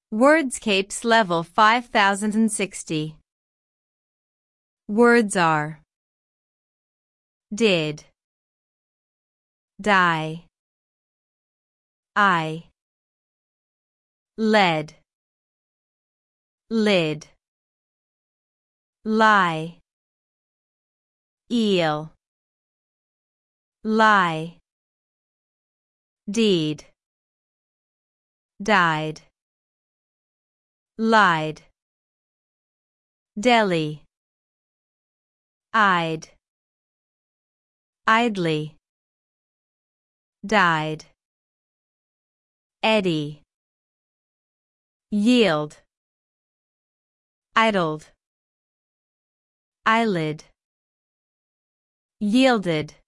Wordscapes level 5060. Words are did, die, I, led, lid, lie, eel, lie, deed, died, lied, deli, eyed, idly, died, eddy, yield, idled, eyelid, yielded.